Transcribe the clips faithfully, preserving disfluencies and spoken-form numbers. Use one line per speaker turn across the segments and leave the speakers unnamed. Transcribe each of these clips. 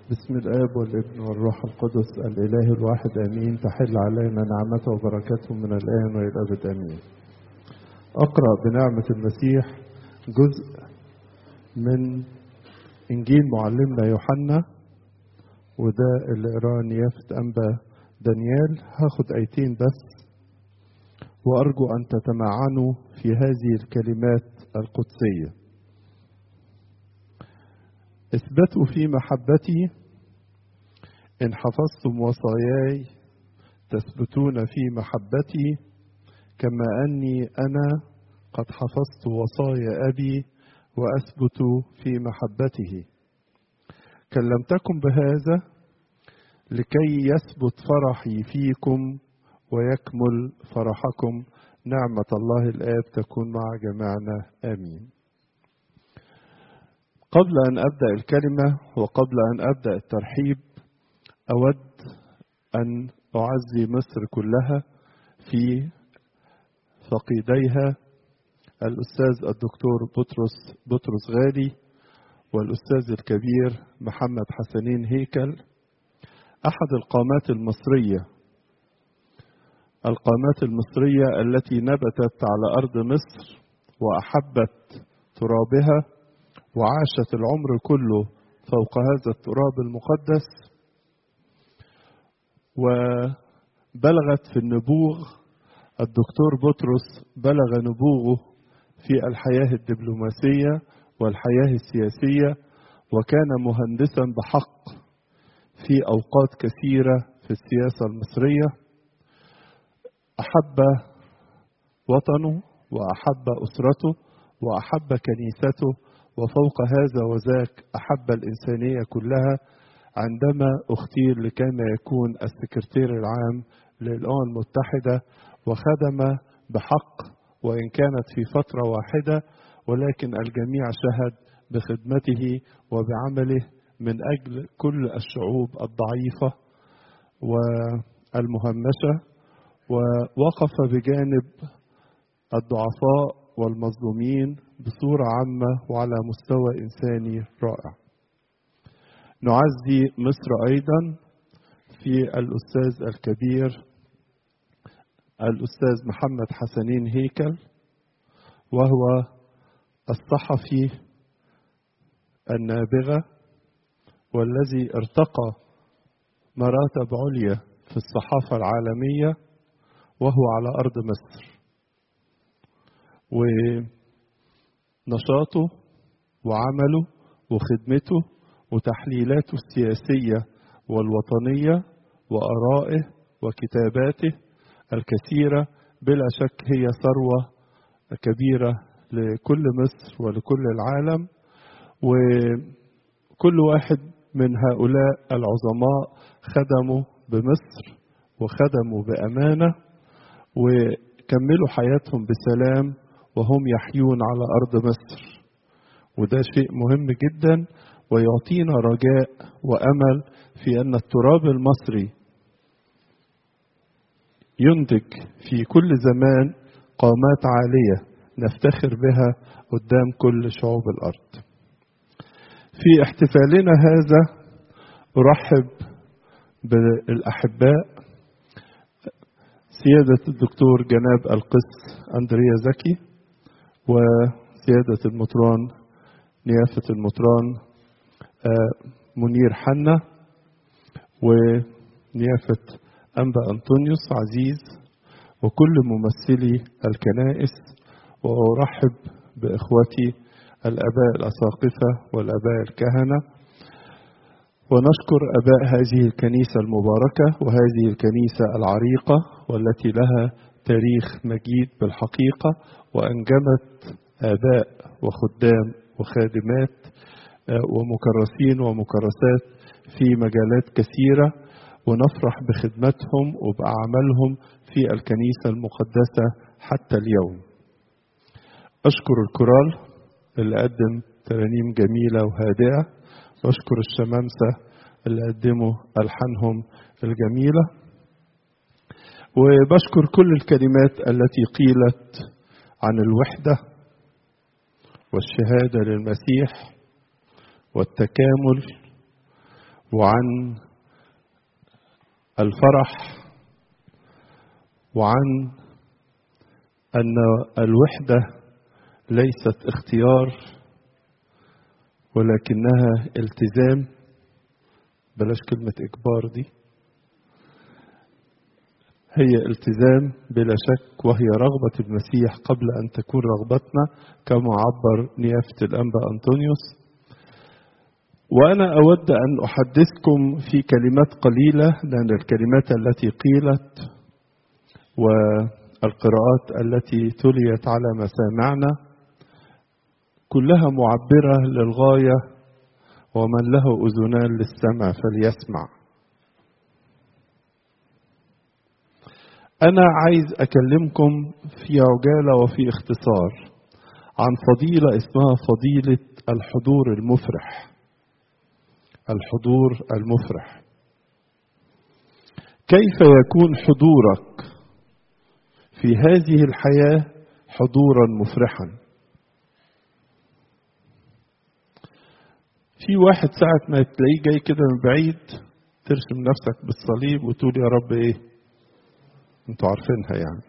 بسم الآب والابن والروح القدس الإله الواحد آمين. تحل علينا نعمته وبركاته من الآن وإلى الأبد آمين. أقرأ بنعمة المسيح جزء من إنجيل معلمنا يوحنا، وده اللي قراه نيافة أنبا دانيال. هاخد آيتين بس، وأرجو أن تتمعنوا في هذه الكلمات القدسية. اثبتوا في محبتي، إن حفظتم وصاياي تثبتون في محبتي كما أني أنا قد حفظت وصايا أبي وأثبت في محبته. كلمتكم بهذا لكي يثبت فرحي فيكم ويكمل فرحكم. نعمة الله الآب تكون مع جميعنا آمين. قبل أن أبدأ الكلمة وقبل أن أبدأ الترحيب، أود أن أعزي مصر كلها في فقيديها الأستاذ الدكتور بطرس بطرس غالي والأستاذ الكبير محمد حسنين هيكل، أحد القامات المصرية القامات المصرية التي نبتت على أرض مصر وأحبت ترابها وعاشت العمر كله فوق هذا التراب المقدس، وبلغت في النبوغ. الدكتور بطرس بلغ نبوغه في الحياة الدبلوماسية والحياة السياسية، وكان مهندسا بحق في أوقات كثيرة في السياسة المصرية. أحب وطنه وأحب أسرته وأحب كنيسته، وفوق هذا وذاك أحب الإنسانية كلها. عندما اختير لكان يكون السكرتير العام للأمم المتحدة، وخدم بحق وإن كانت في فترة واحدة، ولكن الجميع شهد بخدمته وبعمله من أجل كل الشعوب الضعيفة والمهمشة، ووقف بجانب الضعفاء والمظلومين بصورة عامة وعلى مستوى إنساني رائع. نعزي مصر أيضا في الأستاذ الكبير الأستاذ محمد حسنين هيكل، وهو الصحفي النابغة والذي ارتقى مراتب عليا في الصحافة العالمية وهو على أرض مصر. ونشاطه وعمله وخدمته وتحليلاته السياسية والوطنية وآرائه وكتاباته الكثيرة بلا شك هي ثروة كبيرة لكل مصر ولكل العالم. وكل واحد من هؤلاء العظماء خدموا بمصر وخدموا بأمانة وكملوا حياتهم بسلام وهم يحيون على أرض مصر، وده شيء مهم جدا ويعطينا رجاء وأمل في أن التراب المصري ينتج في كل زمان قامات عالية نفتخر بها قدام كل شعوب الأرض. في احتفالنا هذا أرحب بالأحباء سيادة الدكتور جناب القس أندريا زكي، وسيادة المطران نيافة المطران منير حنا، ونيافة أنبا أنطونيوس عزيز، وكل ممثلي الكنائس. وأرحب بإخوتي الآباء الأساقفة والآباء الكهنة، ونشكر آباء هذه الكنيسة المباركة وهذه الكنيسة العريقة والتي لها تاريخ مجيد بالحقيقة، وأنجبت آباء وخدام وخادمات ومكرسين ومكرسات في مجالات كثيرة، ونفرح بخدمتهم وبأعمالهم في الكنيسة المقدسة حتى اليوم. أشكر الكورال اللي قدم ترانيم جميلة وهادئة، وأشكر الشمامسة اللي قدموا ألحانهم الجميلة، وبشكر كل الكلمات التي قيلت عن الوحدة والشهادة للمسيح والتكامل وعن الفرح وعن أن الوحدة ليست اختيار ولكنها التزام. بلاش كلمة إجبار دي، هي التزام بلا شك، وهي رغبة المسيح قبل أن تكون رغبتنا كما عبر نيافة الأنبا أنطونيوس. وأنا أود أن أحدثكم في كلمات قليلة، لأن الكلمات التي قيلت والقراءات التي تليت على مسامعنا كلها معبرة للغاية، ومن له أذنان للسمع فليسمع. أنا عايز أكلمكم في عجالة وفي اختصار عن فضيلة اسمها فضيلة الحضور المفرح. الحضور المفرح. كيف يكون حضورك في هذه الحياة حضورا مفرحا؟ في واحد ساعة ما تلاقيه جاي كده من بعيد ترسم نفسك بالصليب وتقول يا رب ايه؟ انتوا عارفينها يعني،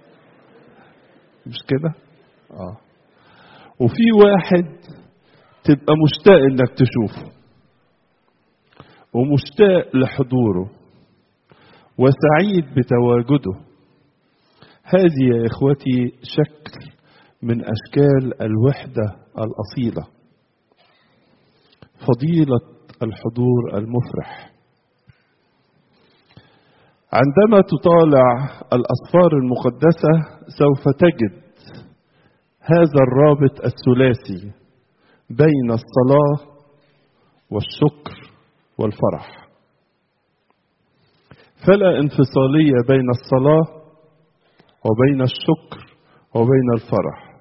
مش كده؟ اه. وفي واحد تبقى مشتاق انك تشوفه ومشتاق لحضوره وسعيد بتواجده. هذه يا إخوتي شكل من أشكال الوحدة الأصيلة، فضيلة الحضور المفرح. عندما تطالع الأسفار المقدسة سوف تجد هذا الرابط الثلاثي بين الصلاة والشكر والفرح. فلا انفصالية بين الصلاة وبين الشكر وبين الفرح.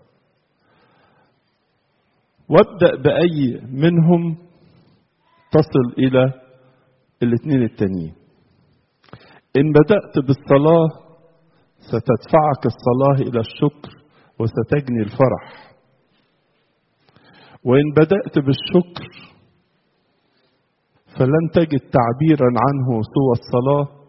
وابدأ بأي منهم تصل إلى الاثنين التانيين. إن بدأت بالصلاة ستدفعك الصلاة إلى الشكر وستجني الفرح، وإن بدأت بالشكر فلن تجد تعبيرا عنه سوى الصلاة،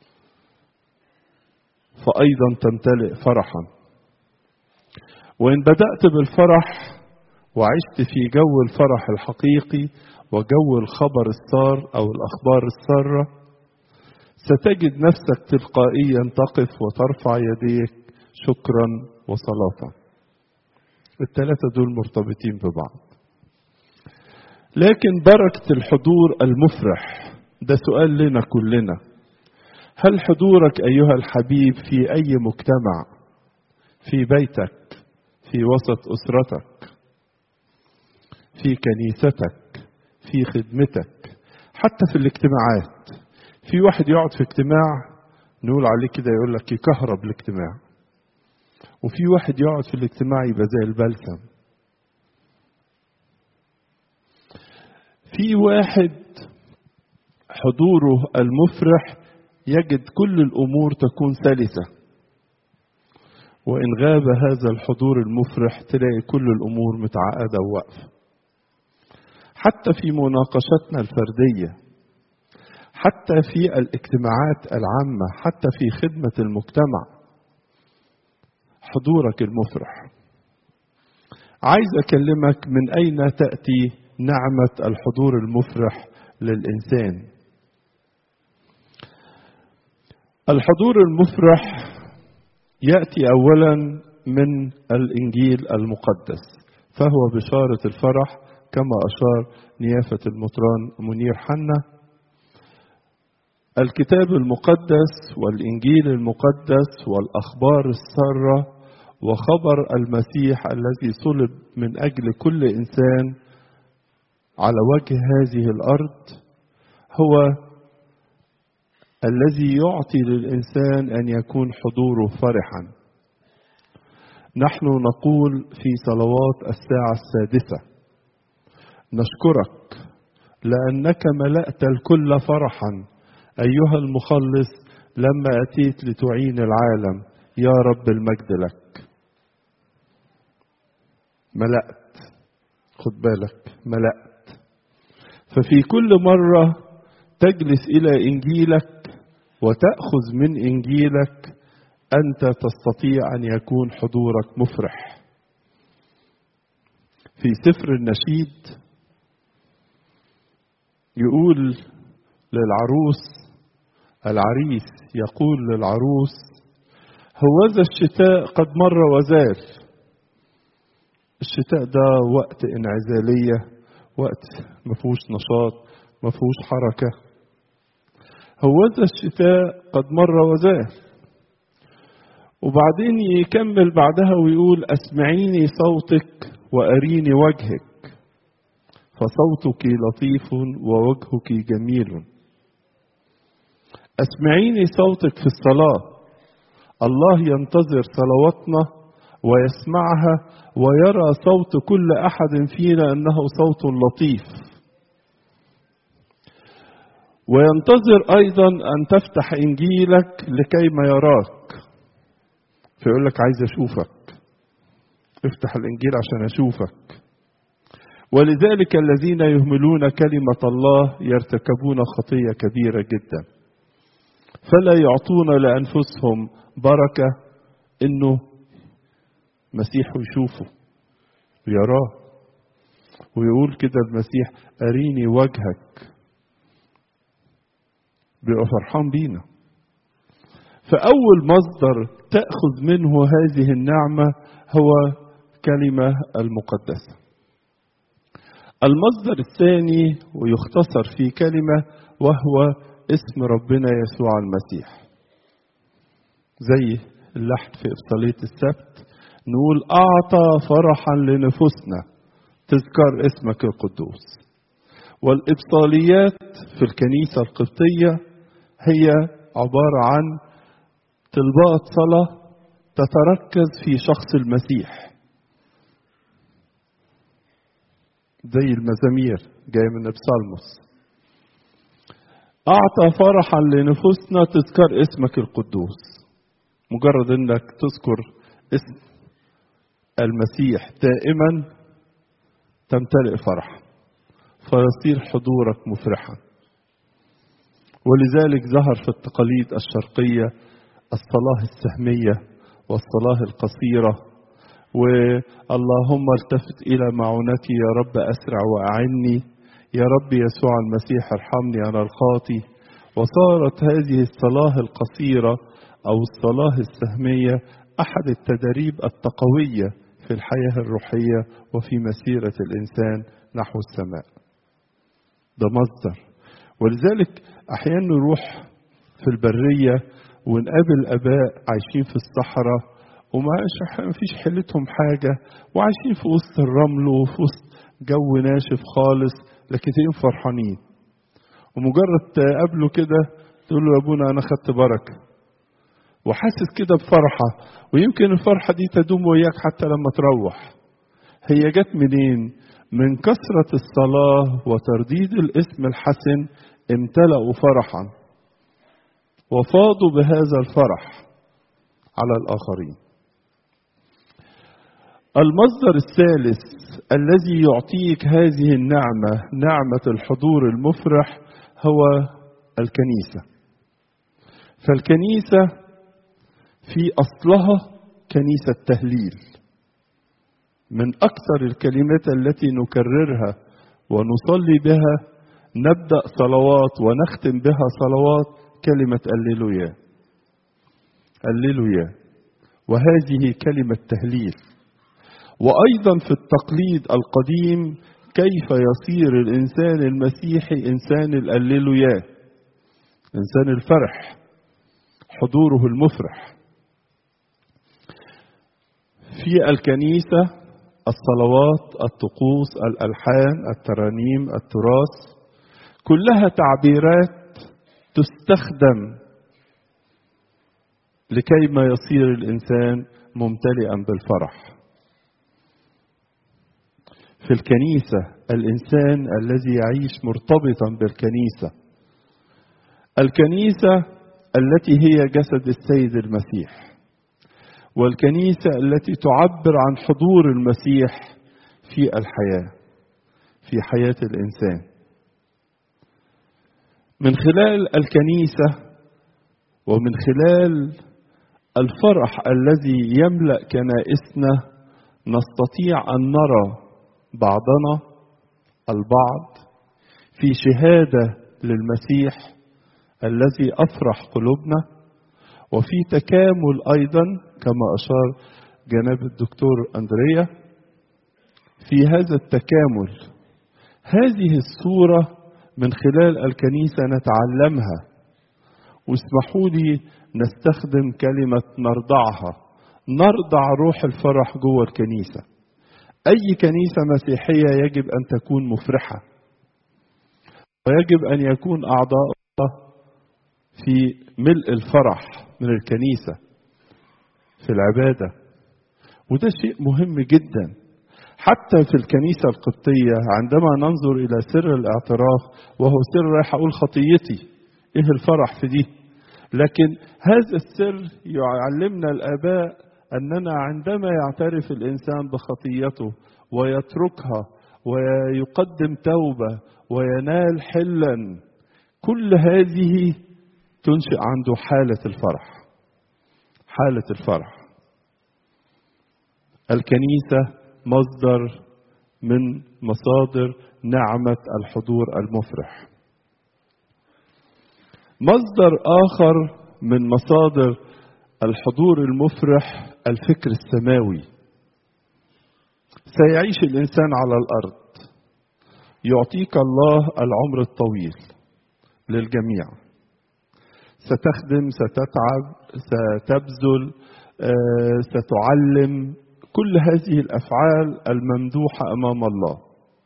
فأيضا تمتلئ فرحا. وإن بدأت بالفرح وعشت في جو الفرح الحقيقي وجو الخبر السار أو الأخبار السارة، ستجد نفسك تلقائيا تقف وترفع يديك شكرا وصلاة. الثلاثة دول مرتبطين ببعض. لكن بركة الحضور المفرح ده سؤال لنا كلنا. هل حضورك أيها الحبيب في أي مجتمع، في بيتك، في وسط أسرتك، في كنيستك، في خدمتك، حتى في الاجتماعات؟ في واحد يقعد في اجتماع نقول عليه كده يقول لك يكهرب الاجتماع، وفي واحد يقعد في الاجتماع يبقى زي البلسم. في واحد حضوره المفرح يجد كل الأمور تكون سلسة، وإن غاب هذا الحضور المفرح تلاقي كل الأمور متعقدة وواقفة. حتى في مناقشتنا الفردية، حتى في الاجتماعات العامة، حتى في خدمة المجتمع، حضورك المفرح. عايز أكلمك من أين تأتي نعمة الحضور المفرح للإنسان. الحضور المفرح يأتي أولا من الإنجيل المقدس، فهو بشارة الفرح كما أشار نيافة المطران منير حنا. الكتاب المقدس والإنجيل المقدس والأخبار السارة وخبر المسيح الذي صلب من أجل كل إنسان على وجه هذه الأرض هو الذي يعطي للإنسان أن يكون حضوره فرحا. نحن نقول في صلوات الساعة السادسة: نشكرك لأنك ملأت الكل فرحا أيها المخلص لما أتيت لتعين العالم، يا رب المجد لك. ملأت، خد بالك، ملأت. ففي كل مرة تجلس إلى إنجيلك وتأخذ من إنجيلك، أنت تستطيع أن يكون حضورك مفرح. في سفر النشيد يقول للعروس، العريس يقول للعروس: هوذا الشتاء قد مر وزال. الشتاء ده وقت انعزالية، وقت مفهوش نشاط، مفهوش حركة. هوذا الشتاء قد مر وزال. وبعدين يكمل بعدها ويقول: اسمعيني صوتك وأريني وجهك، فصوتك لطيف ووجهك جميل. اسمعيني صوتك في الصلاة. الله ينتظر صلواتنا ويسمعها ويرى صوت كل أحد فينا أنه صوت لطيف. وينتظر أيضا أن تفتح إنجيلك لكي ما يراك، فيقول لك: عايز أشوفك، افتح الإنجيل عشان أشوفك. ولذلك الذين يهملون كلمة الله يرتكبون خطية كبيرة جدا، فلا يعطون لأنفسهم بركة إنه مسيح يشوفه ويراه. ويقول كده المسيح: أريني وجهك، بيبقى فرحان بينا. فأول مصدر تأخذ منه هذه النعمة هو كلمة المقدسة. المصدر الثاني ويختصر في كلمة وهو اسم ربنا يسوع المسيح. زي اللحن في إبصالية السبت نقول: أعطى فرحا لنفوسنا تذكر اسمك القدوس. والإبصاليات في الكنيسة القبطية هي عبارة عن طلبات صلاة تتركز في شخص المسيح، زي المزامير جاي من إبصالموس. أعطى فرحا لنفوسنا تذكر اسمك القدوس. مجرد أنك تذكر اسم المسيح دائما تمتلئ فرح، فيصير حضورك مفرحا. ولذلك ظهر في التقاليد الشرقية الصلاة السهمية والصلاة القصيرة، واللهم التفت إلى معونتي يا رب أسرع وأعني، يا رب يسوع المسيح ارحمني أنا الخاطي. وصارت هذه الصلاة القصيرة أو الصلاة السهمية أحد التدريب التقوية في الحياة الروحية وفي مسيرة الإنسان نحو السماء. ده مصدر. ولذلك أحيانا نروح في البرية ونقابل أباء عايشين في الصحراء وما فيش حيلتهم حاجة، وعايشين في وسط الرمل وفي وسط جو ناشف خالص، لكن تلاقيهم فرحانين. ومجرد تقابله كده تقول له: يا ابونا أنا خدت بركة، وحاسس كده بفرحة. ويمكن الفرحة دي تدوم وياك حتى لما تروح. هي جت منين؟ من كثرة الصلاة وترديد الاسم الحسن امتلأوا فرحا وفاضوا بهذا الفرح على الآخرين. المصدر الثالث الذي يعطيك هذه النعمة، نعمة الحضور المفرح، هو الكنيسة. فالكنيسة في أصلها كنيسة تهليل. من أكثر الكلمات التي نكررها ونصلي بها، نبدأ صلوات ونختم بها صلوات، كلمة هللويا هللويا، وهذه كلمة تهليل. وأيضا في التقليد القديم كيف يصير الإنسان المسيحي إنسان الهللويا، إنسان الفرح، حضوره المفرح. في الكنيسة الصلوات، الطقوس، الألحان، الترانيم، التراث، كلها تعبيرات تستخدم لكي ما يصير الإنسان ممتلئا بالفرح. في الكنيسة الإنسان الذي يعيش مرتبطا بالكنيسة، الكنيسة التي هي جسد السيد المسيح، والكنيسة التي تعبر عن حضور المسيح في الحياة، في حياة الإنسان. من خلال الكنيسة ومن خلال الفرح الذي يملأ كنائسنا نستطيع أن نرى بعضنا البعض في شهادة للمسيح الذي أفرح قلوبنا، وفي تكامل أيضا كما أشار جناب الدكتور أندريا في هذا التكامل. هذه الصورة من خلال الكنيسة نتعلمها، واسمحوا لي نستخدم كلمة نرضعها، نرضع روح الفرح جوه الكنيسة. أي كنيسة مسيحية يجب أن تكون مفرحة، ويجب أن يكون أعضاؤها في ملء الفرح من الكنيسة في العبادة، وده شيء مهم جدا. حتى في الكنيسة القبطية عندما ننظر إلى سر الاعتراف، وهو سر رايح أقول خطيتي، إيه الفرح في دي؟ لكن هذا السر يعلمنا الآباء أننا عندما يعترف الإنسان بخطيته ويتركها ويقدم توبة وينال حلا، كل هذه تنشئ عنده حالة الفرح. حالة الفرح. الكنيسة مصدر من مصادر نعمة الحضور المفرح. مصدر آخر من مصادر الحضور المفرح الفكر السماوي. سيعيش الإنسان على الأرض، يعطيك الله العمر الطويل للجميع، ستخدم، ستتعب، ستبذل، ستعلم، كل هذه الأفعال الممدوحة أمام الله.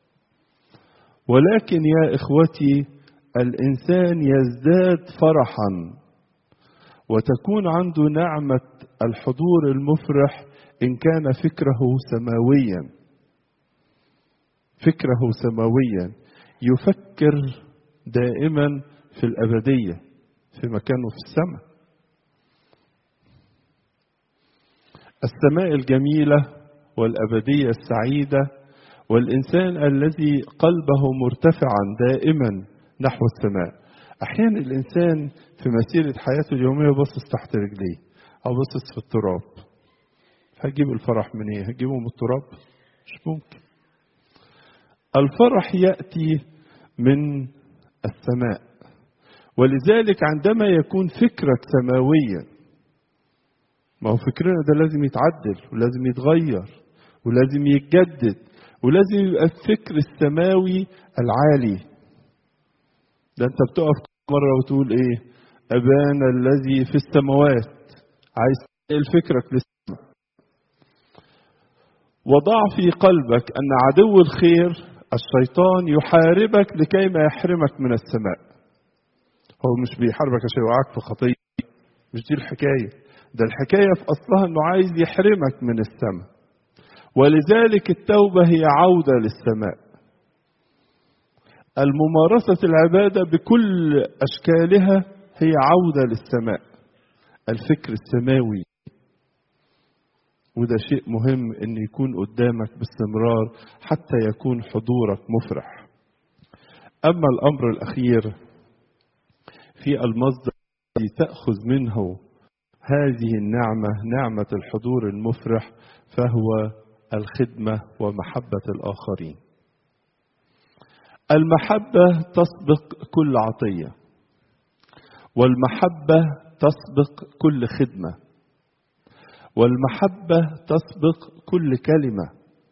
ولكن يا إخوتي، الإنسان يزداد فرحا وتكون عنده نعمة الحضور المفرح إن كان فكره سماويا. فكره سماويا، يفكر دائما في الأبدية، في مكانه في السماء. السماء الجميلة والأبدية السعيدة، والإنسان الذي قلبه مرتفعا دائما نحو السماء. أحيانا الإنسان في مسيرة حياته اليومية باصص تحت رجليه أو باصص في التراب. هجيب الفرح من إيه؟ هجيبه من التراب؟ مش ممكن. الفرح يأتي من السماء، ولذلك عندما يكون فكرك سماويا، ما هو فكرنا ده لازم يتعدل ولازم يتغير ولازم يتجدد، ولازم يبقى الفكر السماوي العالي. ده انت بتقف مرة وتقول ايه؟ أبانا الذي في السماوات. عايز تنقل فكرك للسماء. وضع في قلبك أن عدو الخير الشيطان يحاربك لكي ما يحرمك من السماء. هو مش بيحاربك عشان يوقعك في خطية، مش دي الحكاية. ده الحكاية في أصلها أنه عايز يحرمك من السماء. ولذلك التوبة هي عودة للسماء. الممارسة العبادة بكل أشكالها هي عودة للسماء، الفكر السماوي. وده شيء مهم أن يكون قدامك باستمرار حتى يكون حضورك مفرح. أما الأمر الأخير في المصدر الذي تأخذ منه هذه النعمة، نعمة الحضور المفرح، فهو الخدمة ومحبة الآخرين. المحبة تسبق كل عطية، والمحبة تسبق كل خدمة، والمحبة تسبق كل كلمة،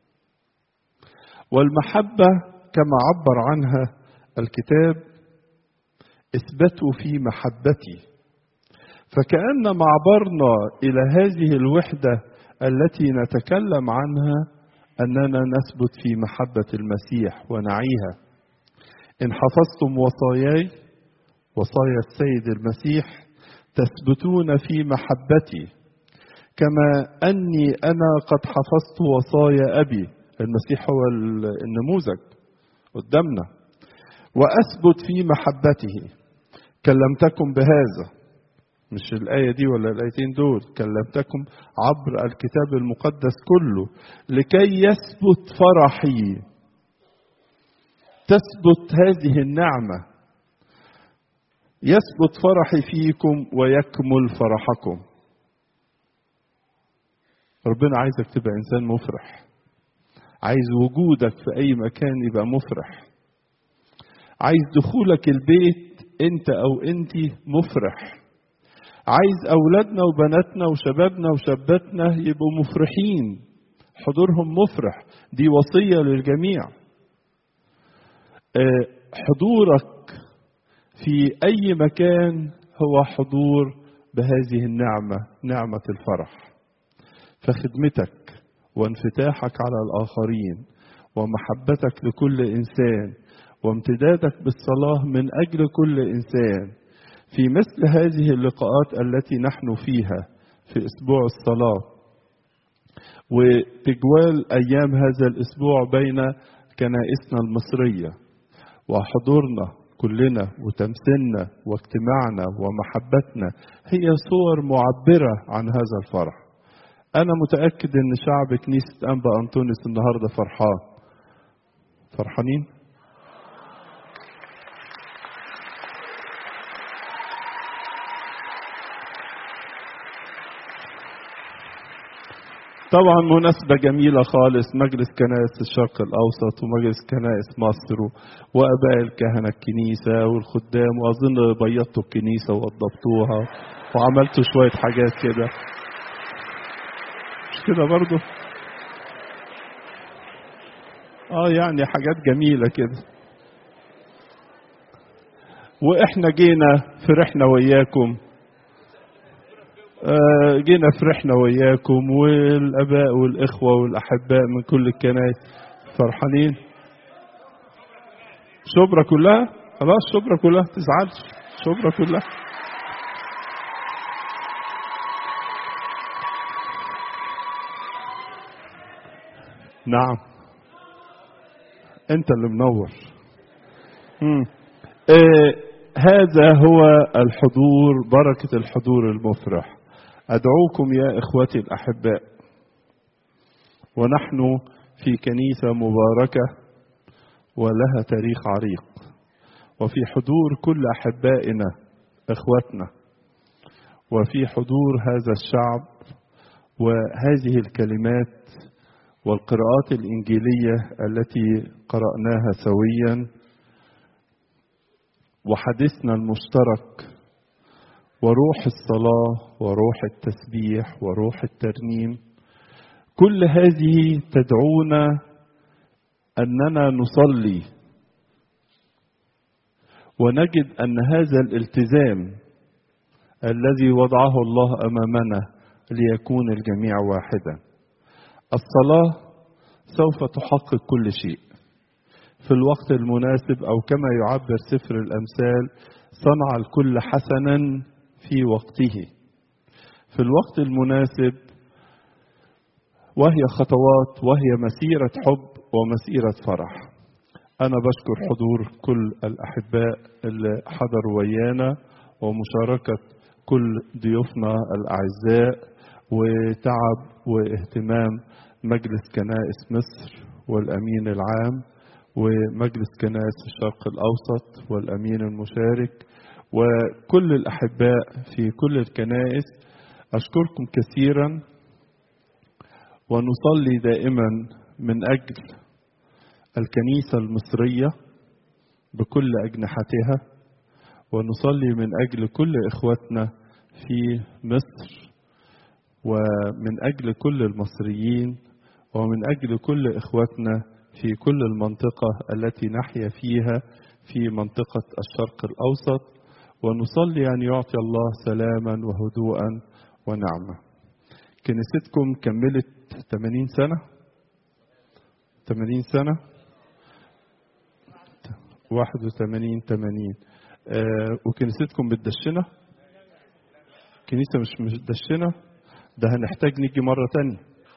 والمحبة كما عبر عنها الكتاب اثبتوا في محبتي. فكأن معبرنا إلى هذه الوحدة التي نتكلم عنها أننا نثبت في محبة المسيح ونعيها. إن حفظتم وصاياي، وصايا السيد المسيح، تثبتون في محبتي كما أني أنا قد حفظت وصايا أبي. المسيح هو النموذج قدامنا. وأثبت في محبته. كلمتكم بهذا، مش الآية دي ولا الآيتين دول، كلمتكم عبر الكتاب المقدس كله لكي يثبت فرحي. تثبت هذه النعمة. يثبت فرحي فيكم ويكمل فرحكم. ربنا عايزك تبقى إنسان مفرح، عايز وجودك في أي مكان يبقى مفرح، عايز دخولك البيت أنت أو أنتي مفرح، عايز أولادنا وبناتنا وشبابنا وشاباتنا يبقوا مفرحين، حضورهم مفرح. دي وصية للجميع. حضورك في أي مكان هو حضور بهذه النعمة، نعمة الفرح. فخدمتك وانفتاحك على الآخرين ومحبتك لكل إنسان وامتدادك بالصلاة من أجل كل إنسان في مثل هذه اللقاءات التي نحن فيها في أسبوع الصلاة وتجوال أيام هذا الأسبوع بين كنائسنا المصرية، وحضورنا كلنا وتمثيلنا واجتماعنا ومحبتنا هي صور معبرة عن هذا الفرح. أنا متأكد أن شعب كنيسة أنبا أنطونيوس النهاردة فرحان. فرحانين؟ طبعا مناسبة جميلة خالص، مجلس كنائس الشرق الأوسط ومجلس كنائس مصر وآباء الكهنة الكنيسة والخدام، وأظن بيضتوا الكنيسة ووضبتوها وعملتوا شوية حاجات كده، مش كده برضو؟ آه يعني حاجات جميلة كده. وإحنا جينا فرحنا وياكم، جينا فرحنا وياكم والآباء والإخوة والأحباء من كل الكنائس فرحانين. شبرا كلها، خلاص شبرا كلها، تزعلش، شبرا كلها. نعم أنت اللي منور. مم. آه هذا هو الحضور، بركة الحضور المفرح. أدعوكم يا إخوتي الأحباء، ونحن في كنيسة مباركة ولها تاريخ عريق، وفي حضور كل أحبائنا إخوتنا، وفي حضور هذا الشعب وهذه الكلمات والقراءات الإنجيلية التي قرأناها سويا وحديثنا المشترك وروح الصلاة وروح التسبيح وروح الترنيم، كل هذه تدعونا أننا نصلي ونجد أن هذا الالتزام الذي وضعه الله أمامنا ليكون الجميع واحدا. الصلاة سوف تحقق كل شيء في الوقت المناسب، أو كما يعبر سفر الأمثال: صنع الكل حسنا في وقته، في الوقت المناسب، وهي خطوات وهي مسيرة حب ومسيرة فرح. أنا بشكر حضور كل الأحباء اللي حضروا ويانا ومشاركة كل ضيوفنا الأعزاء وتعب واهتمام مجلس كنائس مصر والأمين العام ومجلس كنائس الشرق الأوسط والأمين المشارك وكل الأحباء في كل الكنائس. أشكركم كثيرا، ونصلي دائما من أجل الكنيسة المصرية بكل أجنحتها، ونصلي من أجل كل إخوتنا في مصر، ومن أجل كل المصريين، ومن أجل كل إخوتنا في كل المنطقة التي نحيا فيها في منطقة الشرق الأوسط، ونصلي أن يعطي الله سلاما وهدوءا ونعمة. كنيستكم كملت ثمانين سنة ثمانين سنة واحد وثمانين ثمانين آه وكنيستكم متدشنة؟ كنيسة مش متدشنة؟ ده هنحتاج نيجي مرة تانية.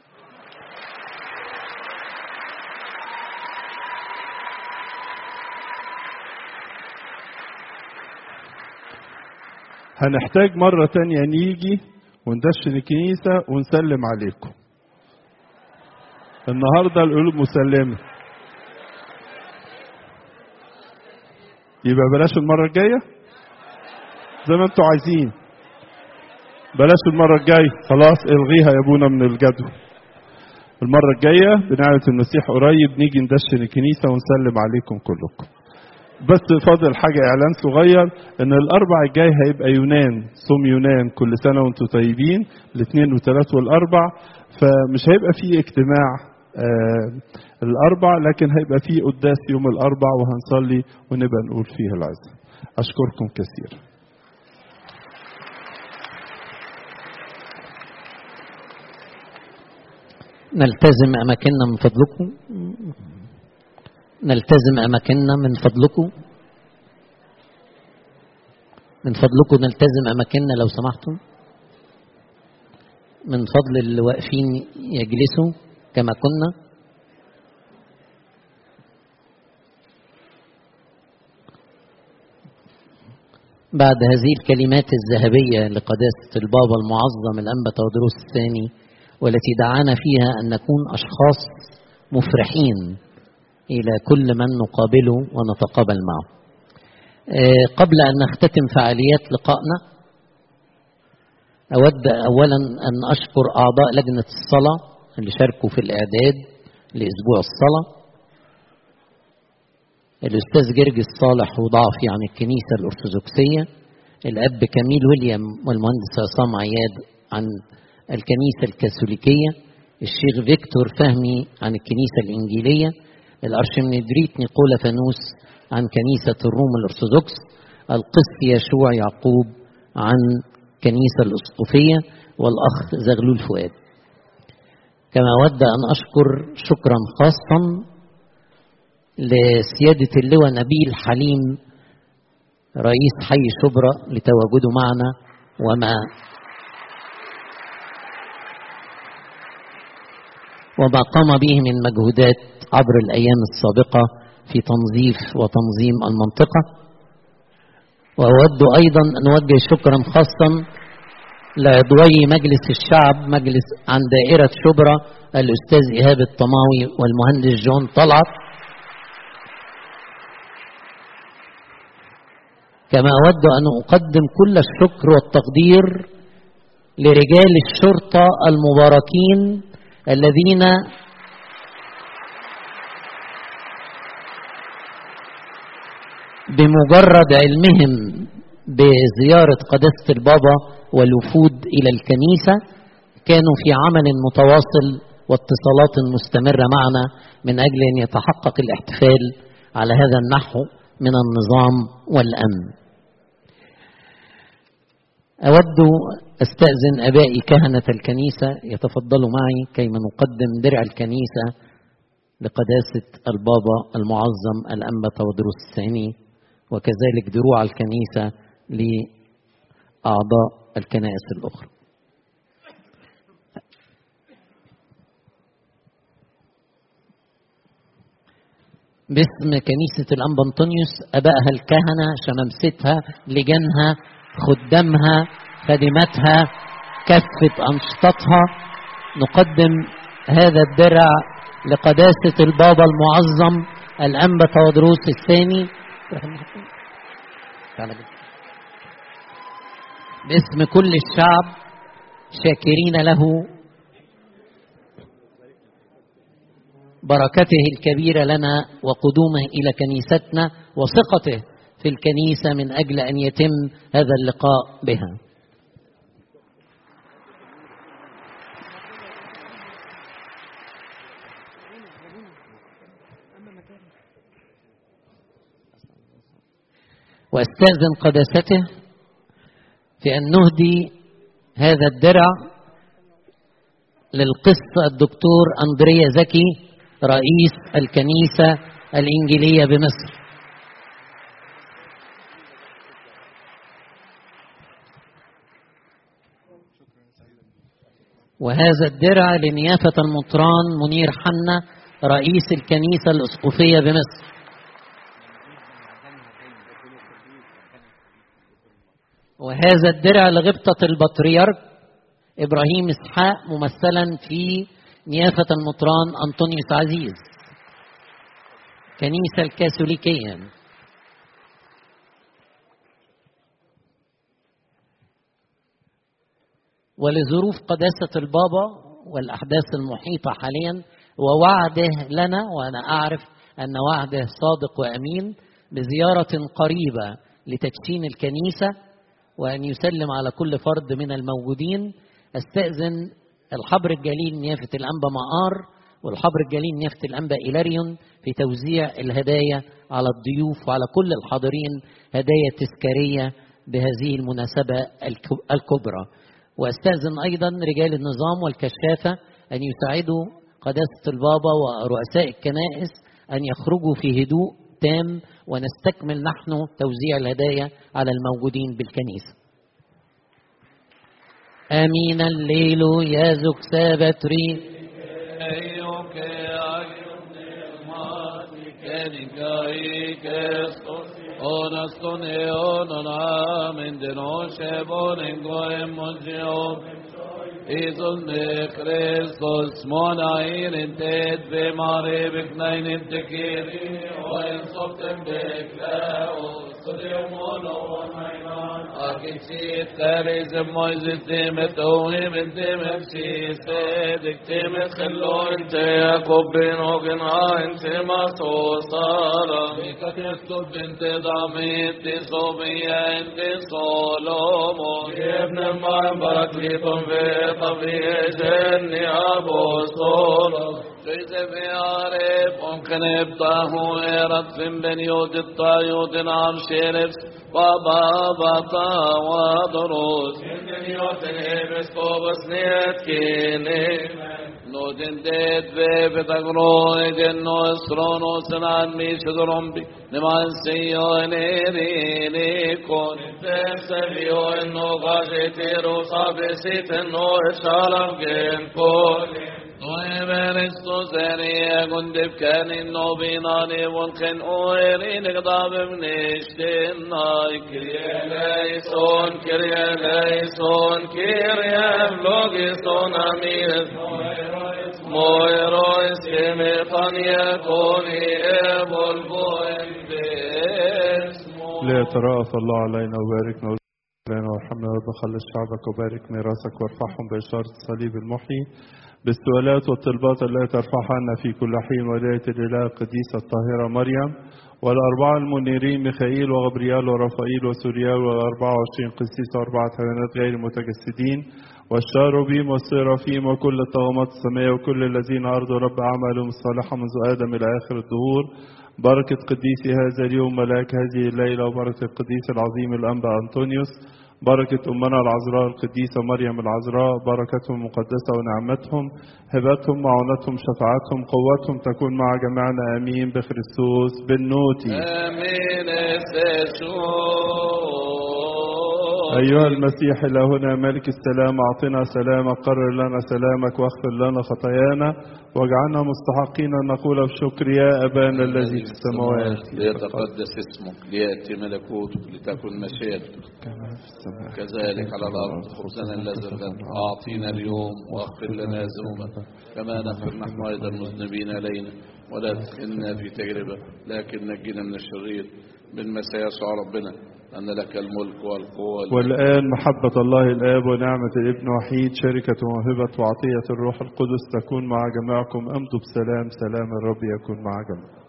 هنحتاج مرة تانية نيجي وندشن الكنيسة ونسلم عليكم. النهاردة القلوب مسلمة، يبقى بلاش المرة الجاية. زي ما انتوا عايزين. بلاش المرة الجاية، خلاص الغيها يا ابونا من الجدول. المرة الجاية بنعمة المسيح قريب نيجي ندشن الكنيسة ونسلم عليكم كلكم. بس فاضل حاجة اعلان صغير، ان الاربع الجاي هيبقى يونان، صوم يونان، كل سنة وانتم طيبين، الاثنين والثلاث والاربع. فمش هيبقى فيه اجتماع آه الاربع، لكن هيبقى فيه قداس يوم الاربع وهنصلي ونبقى نقول فيه العزة. اشكركم كثيرا.
نلتزم أماكننا من فضلكم. نلتزم أماكننا من فضلكم. من فضلكم نلتزم أماكننا لو سمحتم. من فضل اللي واقفين يجلسوا كما كنا. بعد هذه الكلمات الذهبية لقداسة البابا المعظم الأنبا تودروس الثاني، والتي دعانا فيها أن نكون أشخاص مفرحين إلى كل من نقابله ونتقابل معه. قبل أن نختتم فعاليات لقائنا، أود أولا أن أشكر أعضاء لجنة الصلاة اللي شاركوا في الإعداد لأسبوع الصلاة. الأستاذ جرجس صالح وضعفي عن الكنيسة الأرثوذكسية، الأب كميل ويليام والمهندس عصام عياد عن الكنيسة الكاثوليكية، الشيخ فيكتور فهمي عن الكنيسة الإنجيلية، الأرشمندريت نيقولا فانوس عن كنيسة الروم الأرثوذكس، القس يشوع يعقوب عن كنيسة الأسقفية، والأخ زغلول فؤاد. كما أود أن أشكر شكرا خاصا لسيادة اللواء نبيل حليم رئيس حي شبرا لتواجده معنا وما وما قام به من مجهودات عبر الأيام السابقة في تنظيف وتنظيم المنطقة. وأود أيضا أن أوجه شكرا خاصا لعضوي مجلس الشعب مجلس عن دائرة شبرا، الأستاذ إيهاب الطماوي والمهندس جون طلعت. كما أود أن أقدم كل الشكر والتقدير لرجال الشرطة المباركين الذين بمجرد علمهم بزيارة قداسة البابا والوفود إلى الكنيسة كانوا في عمل متواصل واتصالات مستمرة معنا من أجل أن يتحقق الاحتفال على هذا النحو من النظام والأمن. أود أستأذن أبائي كهنة الكنيسة يتفضلوا معي كيما نقدم درع الكنيسة لقداسة البابا المعظم الأنبا تودروس الثاني، وكذلك دروع الكنيسة لأعضاء الكنائس الأخرى. باسم كنيسة الأنبا أنطونيوس، أبائها الكهنة، شمامستها، لجانها، خدامها، خادماتها، كافة أنشطتها، نقدم هذا الدرع لقداسة البابا المعظم الأنبا تودروس الثاني باسم كل الشعب، شاكرين له بركته الكبيرة لنا وقدومه إلى كنيستنا وثقته في الكنيسة من أجل أن يتم هذا اللقاء بها. واستأذن قداسته في أن نهدي هذا الدرع للقس الدكتور أندريا زكي رئيس الكنيسة الإنجيلية بمصر. وهذا الدرع لنيافة المطران منير حنا رئيس الكنيسة الأسقفية بمصر. وهذا الدرع لغبطة البطريرك إبراهيم إسحاق ممثلا في نيافة المطران أنطونيوس عزيز كنيسة الكاثوليكية. ولظروف قداسة البابا والأحداث المحيطة حاليا ووعده لنا، وأنا أعرف أن وعده صادق وأمين، بزيارة قريبة لتدشين الكنيسة وأن يسلم على كل فرد من الموجودين. أستأذن الحبر الجليل نيافة الأنبا مقار والحبر الجليل نيافة الأنبا إيلاريون في توزيع الهدايا على الضيوف وعلى كل الحاضرين، هدايا تذكارية بهذه المناسبة الكبرى. وأستأذن أيضا رجال النظام والكشافة أن يساعدوا قداسة البابا ورؤساء الكنائس أن يخرجوا في هدوء تام، ونستكمل نحن توزيع الهدايا على الموجودين بالكنيسة. آمين. الليل يازك سابتري
Isus de Christus monain in ted be mare beknain in tekeri o in softem beklao sodeo mono mainan akitsit kariz moizit demet oim demet si sedik demet khlo inte yakobin ogen inte maso sara bikatesto binte damit sobia inte solomo ibn mar baraklitum ve طبيعي جني أبوصول جيزة في عارف ممكن ابطاه ويرد فين بين يود الطايود نعم شرفس بابا بطا ودروس يمكن يود الهبس قوبس نيت كيني نودن ديت في بتقرون جنو اسرونو سنان ميش درمبي نمان سيوني ريني كون تسبيو انو غاشتي روصا بسيت انو اشارم جن كوني طيب رستو زريا قندب كان انو بيناني ونخن اويري نقضاب منشتين ناي كريا ليسون كريا ليسون كريا بلوغيسون امير مويرويس كمي فانيا كوني ابول بوين باسمو.
ليترأف الله علينا وباركنا علينا وارحمنا ورب خلص شعبك وبارك ميراثك وارفعهم بإشارة الصليب المحيي بالسؤالات والطلبات التي ترفعها لنا في كل حين ولاية الإله القديسة الطاهرة مريم والأربعة المنيرين ميخائيل وغبريال ورفائيل وسوريال والأربعة وعشرين قسيس وأربعة حيوانات غير متجسدين والشاروبيم والسيرافيم وكل الطغمات السماء وكل الذين أرضوا رب أعمالهم الصالحة منذ آدم إلى آخر الدهور. بركة قديسي هذا اليوم ملاك هذه الليلة وبركة القديس العظيم الأنبا أنطونيوس، بركة أمنا العذراء القديسة مريم العذراء، بركتهم المقدسة ونعمتهم، هبتهم معونتهم شفاعتهم قوتهم تكون مع جميعنا آمين بخريستوس بالنوتي.
آمين.
أيها المسيح إلهنا ملك السلام أعطنا سلامك، قرر لنا سلامك واغفر لنا خطايانا واجعلنا مستحقين أن نقول بشكر يا أبانا الذي في السماوات
ليتقدس اسمك ليأتي ملكوتك لتكن مشيئتك كذلك على الأرض. خبزنا الذي غدا أعطينا اليوم واغفر لنا ذنوبنا كما نغفر نحن أيضا المذنبين إلينا ولا تدخلنا في تجربة لكن نجينا من الشرير بالمسيح يسوع ربنا أن لك الملك والقوة
والآن محبة الله الآب ونعمة الابن وحيد شركة وموهبة وعطية الروح القدس تكون مع جميعكم. أمضوا بسلام، سلام الرب يكون مع جميعكم.